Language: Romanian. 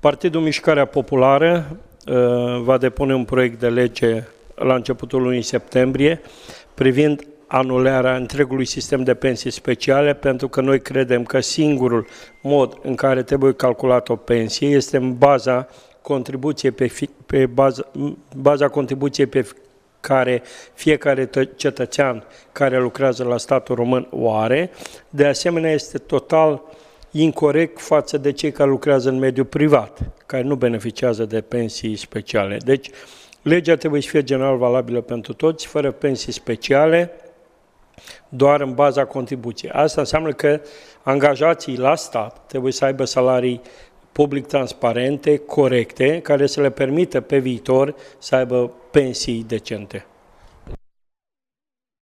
Partidul Mișcarea Populară va depune un proiect de lege la începutul lunii septembrie privind anularea întregului sistem de pensii speciale, pentru că noi credem că singurul mod în care trebuie calculată o pensie este în baza contribuției baza contribuției pe care fiecare cetățean care lucrează la statul român o are. De asemenea, este total incorect față de cei care lucrează în mediul privat, care nu beneficiază de pensii speciale. Deci, legea trebuie să fie general valabilă pentru toți, fără pensii speciale, doar în baza contribuției. Asta înseamnă că angajații la stat trebuie să aibă salarii public transparente, corecte, care să le permită pe viitor să aibă pensii decente.